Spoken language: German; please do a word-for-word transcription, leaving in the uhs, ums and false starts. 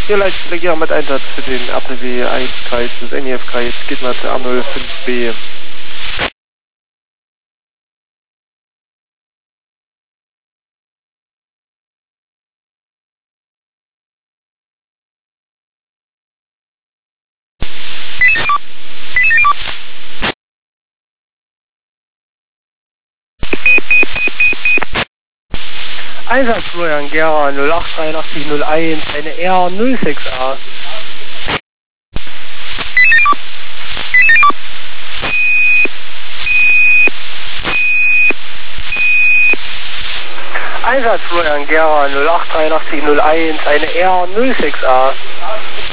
Hier Leitstelle mit Einsatz für den A P W eins Kreis des N I F Kreis, geht mal zu A null fünf B. Einsatz Florian Gera null acht dreiundachtzig null eins, eine R null sechs A. Einsatz Florian Gera null acht dreiundachtzig null eins, eine R null sechs A.